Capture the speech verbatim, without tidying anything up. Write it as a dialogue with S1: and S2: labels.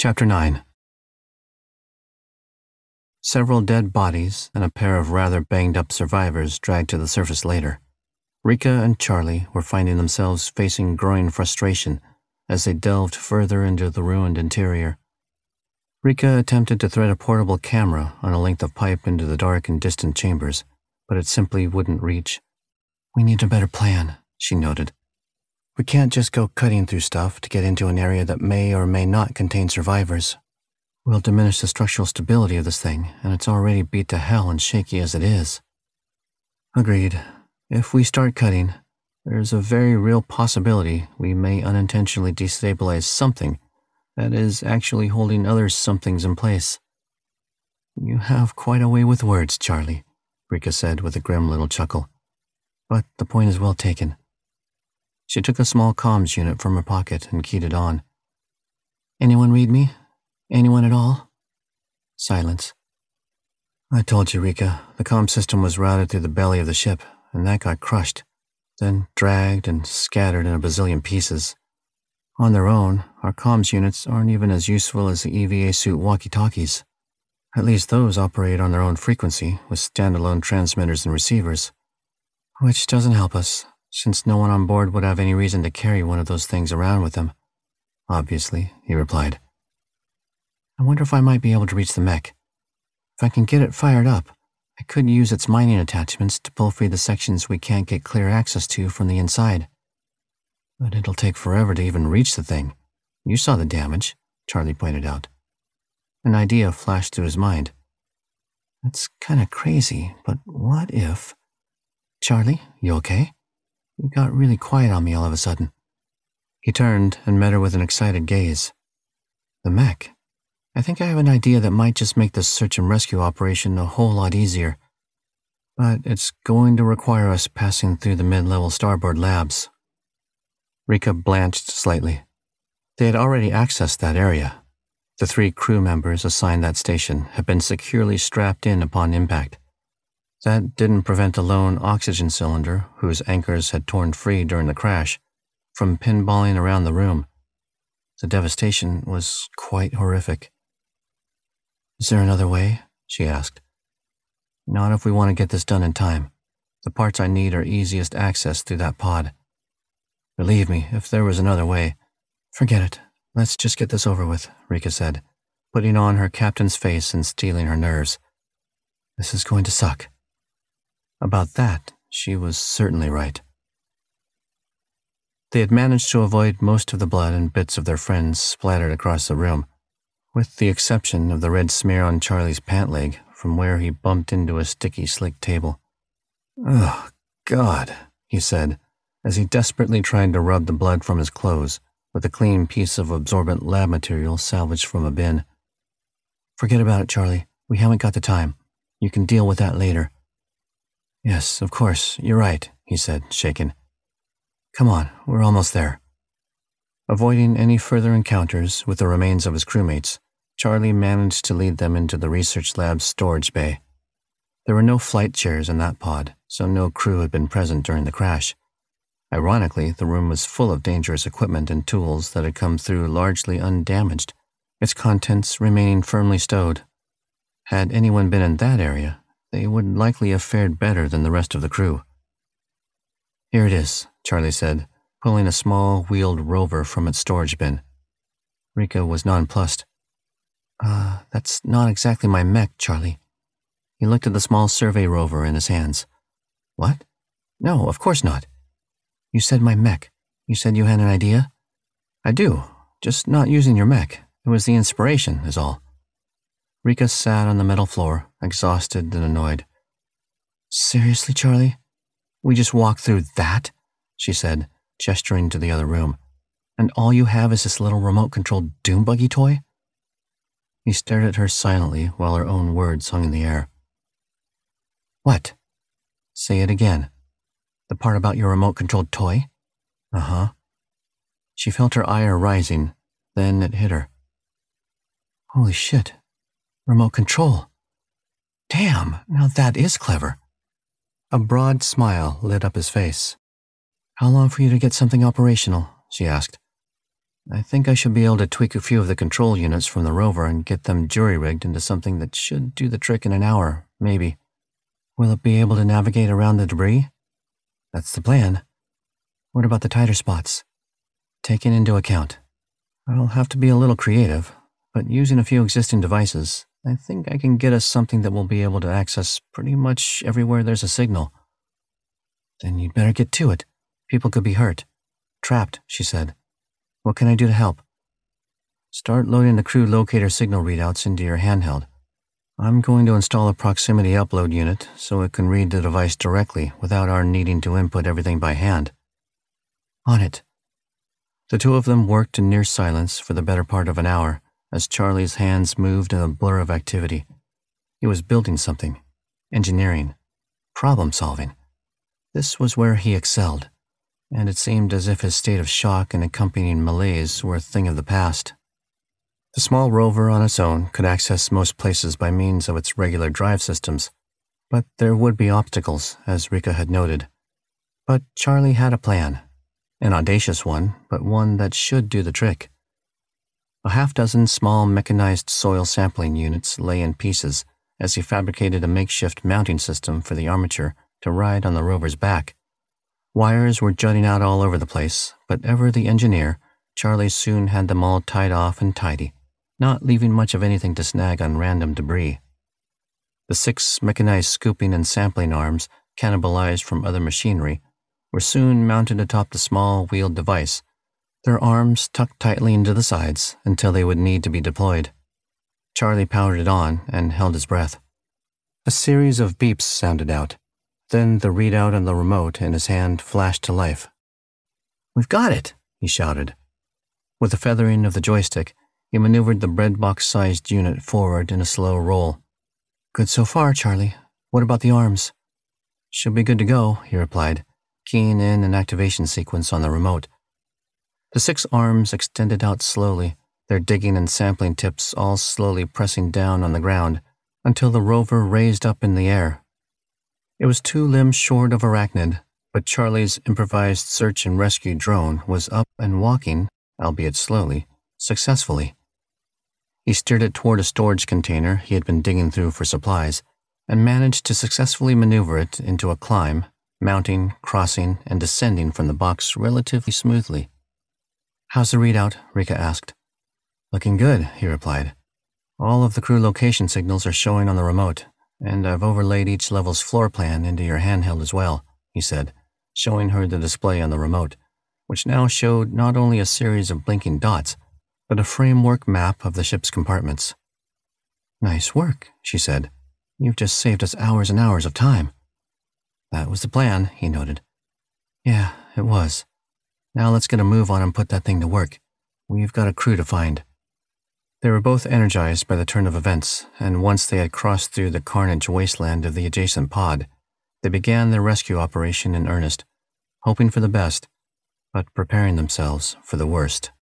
S1: Chapter nine. Several dead bodies and a pair of rather banged-up survivors dragged to the surface later. Rika and Charlie were finding themselves facing growing frustration as they delved further into the ruined interior. Rika attempted to thread a portable camera on a length of pipe into the dark and distant chambers, but it simply wouldn't reach. "We need a better plan," she noted. "We can't just go cutting through stuff to get into an area that may or may not contain survivors. We'll diminish the structural stability of this thing, and it's already beat to hell and shaky as it is." "Agreed. If we start cutting, there's a very real possibility we may unintentionally destabilize something that is actually holding other somethings in place." "You have quite a way with words, Charlie," Rika said with a grim little chuckle. "But the point is well taken." She took a small comms unit from her pocket and keyed it on. "Anyone read me? Anyone at all?" Silence. "I told you, Rika, the comm system was routed through the belly of the ship, and that got crushed, then dragged and scattered in a bazillion pieces. On their own, our comms units aren't even as useful as the E V A suit walkie-talkies. At least those operate on their own frequency with standalone transmitters and receivers. Which doesn't help us, since no one on board would have any reason to carry one of those things around with them." "Obviously," he replied. "I wonder if I might be able to reach the mech. If I can get it fired up, I could use its mining attachments to pull free the sections we can't get clear access to from the inside. But it'll take forever to even reach the thing. You saw the damage," Charlie pointed out. An idea flashed through his mind. "That's kind of crazy, but what if—" "Charlie, you okay? You got really quiet on me all of a sudden." He turned and met her with an excited gaze. "The mech. I think I have an idea that might just make the search and rescue operation a whole lot easier. But it's going to require us passing through the mid-level starboard labs." Rika blanched slightly. They had already accessed that area. The three crew members assigned that station had been securely strapped in upon impact. That didn't prevent the lone oxygen cylinder, whose anchors had torn free during the crash, from pinballing around the room. The devastation was quite horrific. "Is there another way?" she asked. "Not if we want to get this done in time. The parts I need are easiest access through that pod. Believe me, if there was another way—" "Forget it. Let's just get this over with," Rika said, putting on her captain's face and steeling her nerves. "This is going to suck." About that, she was certainly right. They had managed to avoid most of the blood and bits of their friends splattered across the room, with the exception of the red smear on Charlie's pant leg from where he bumped into a sticky, slick table. "Oh, God," he said, as he desperately tried to rub the blood from his clothes with a clean piece of absorbent lab material salvaged from a bin. "Forget about it, Charlie. We haven't got the time. You can deal with that later." "Yes, of course, you're right," he said, shaken. "Come on, we're almost there." Avoiding any further encounters with the remains of his crewmates, Charlie managed to lead them into the research lab's storage bay. There were no flight chairs in that pod, so no crew had been present during the crash. Ironically, the room was full of dangerous equipment and tools that had come through largely undamaged, its contents remaining firmly stowed. Had anyone been in that area, they would likely have fared better than the rest of the crew. "Here it is," Charlie said, pulling a small wheeled rover from its storage bin. Rika was nonplussed. Uh, that's not exactly my mech, Charlie." He looked at the small survey rover in his hands. "What? No, of course not." "You said my mech. You said you had an idea?" "I do, just not using your mech. It was the inspiration, is all." Rika sat on the metal floor, exhausted and annoyed. "Seriously, Charlie? We just walked through that?" she said, gesturing to the other room. "And all you have is this little remote-controlled doom buggy toy?" He stared at her silently while her own words hung in the air. "What?" "Say it again." "The part about your remote-controlled toy?" "Uh-huh." She felt her ire rising, then it hit her. "Holy shit. Remote control. Damn, now that is clever." A broad smile lit up his face. "How long for you to get something operational?" she asked. I think I should be able to tweak a few of the control units from the rover and get them jury-rigged into something that should do the trick in an hour, maybe. Will it be able to navigate around the debris? That's the plan. What about the tighter spots? Taken into account. I'll have to be a little creative, but using a few existing devices, I think I can get us something that will be able to access pretty much everywhere there's a signal. Then you'd better get to it. People could be hurt. Trapped, she said. What can I do to help? Start loading the crew locator signal readouts into your handheld. I'm going to install a proximity upload unit so it can read the device directly without our needing to input everything by hand. On it. The two of them worked in near silence for the better part of an hour as Charlie's hands moved in a blur of activity. He was building something, engineering, problem-solving. This was where he excelled, and it seemed as if his state of shock and accompanying malaise were a thing of the past. The small rover on its own could access most places by means of its regular drive systems, but there would be obstacles, as Rika had noted. But Charlie had a plan, an audacious one, but one that should do the trick. A half-dozen small mechanized soil sampling units lay in pieces as he fabricated a makeshift mounting system for the armature to ride on the rover's back. Wires were jutting out all over the place, but ever the engineer, Charlie soon had them all tied off and tidy, not leaving much of anything to snag on random debris. The six mechanized scooping and sampling arms, cannibalized from other machinery, were soon mounted atop the small wheeled device, their arms tucked tightly into the sides until they would need to be deployed. Charlie powered it on and held his breath. A series of beeps sounded out. Then the readout on the remote in his hand flashed to life. "We've got it," he shouted. With the feathering of the joystick, he maneuvered the breadbox-sized unit forward in a slow roll. "Good so far, Charlie. What about the arms?" "Should be good to go," he replied, keying in an activation sequence on the remote. The six arms extended out slowly, their digging and sampling tips all slowly pressing down on the ground, until the rover raised up in the air. It was two limbs short of arachnid, but Charlie's improvised search and rescue drone was up and walking, albeit slowly, successfully. He steered it toward a storage container he had been digging through for supplies, and managed to successfully maneuver it into a climb, mounting, crossing, and descending from the box relatively smoothly. "How's the readout?" Rika asked. "Looking good," he replied. "All of the crew location signals are showing on the remote, and I've overlaid each level's floor plan into your handheld as well," he said, showing her the display on the remote, which now showed not only a series of blinking dots, but a framework map of the ship's compartments. "Nice work," she said. "You've just saved us hours and hours of time." "That was the plan," he noted. "Yeah, it was. Now let's get a move on and put that thing to work. We've got a crew to find." They were both energized by the turn of events, and once they had crossed through the carnage wasteland of the adjacent pod, they began their rescue operation in earnest, hoping for the best, but preparing themselves for the worst.